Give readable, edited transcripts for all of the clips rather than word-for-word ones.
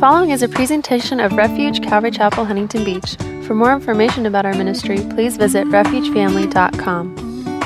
following is a presentation of Refuge Calvary Chapel, Huntington Beach. For more information about our ministry, please visit refugefamily.com.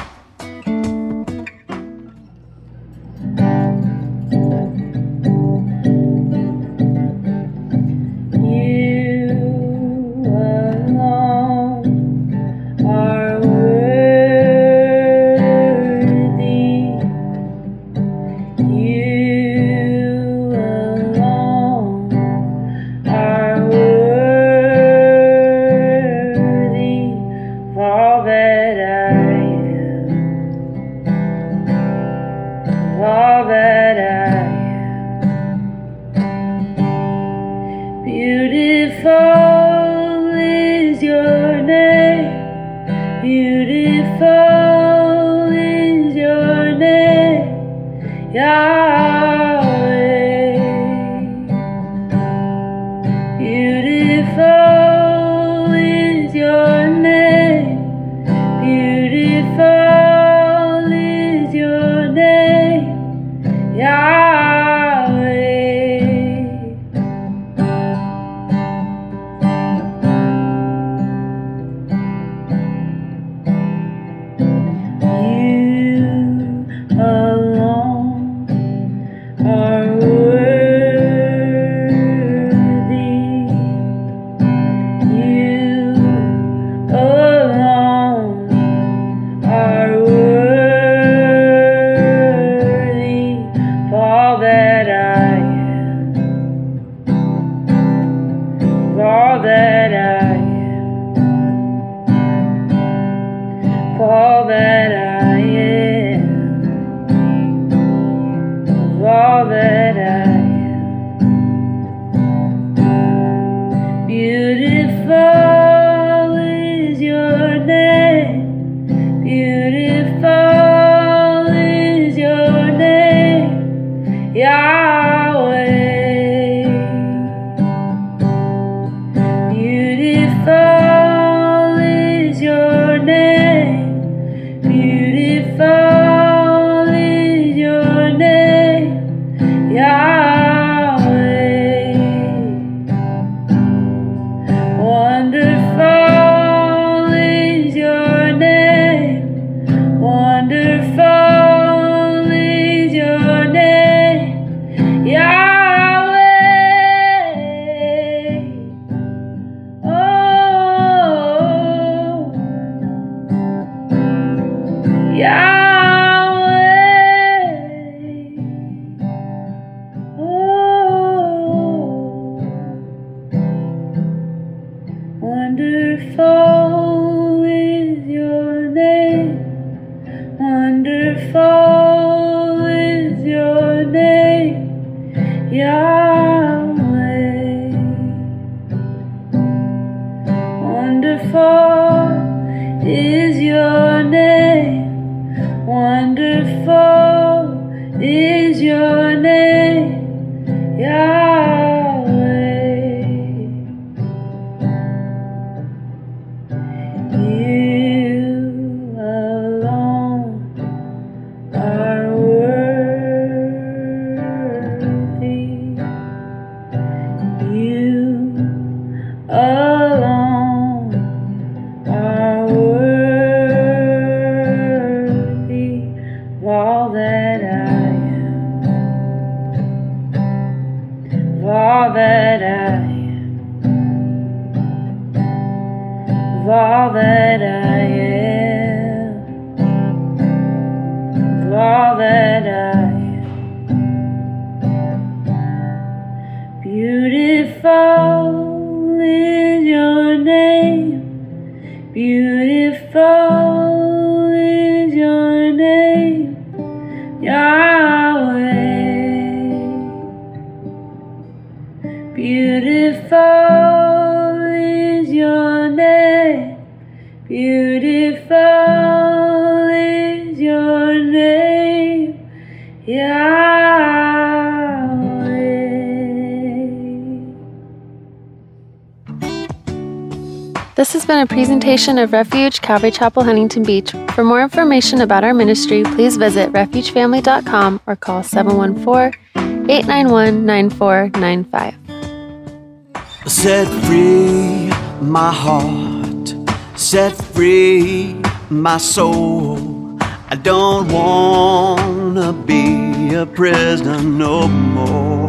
This has been a presentation of Refuge Calvary Chapel, Huntington Beach. For more information about our ministry, please visit refugefamily.com or call 714-891-9495. Set free my heart, set free my soul. I don't wanna be a prisoner no more.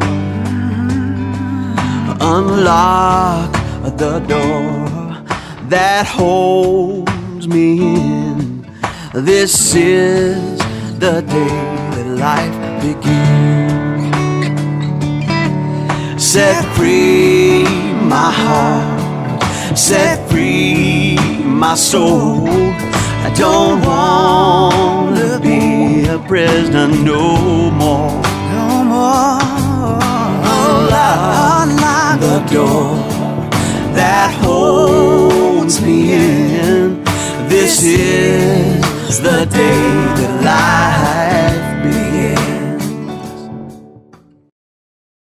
Unlock the door that holds me in. This is the day that life begins. Set free my heart, set free my soul. I don't wanna be a prisoner no more. No more. Unlock the door that holds me in. This is the day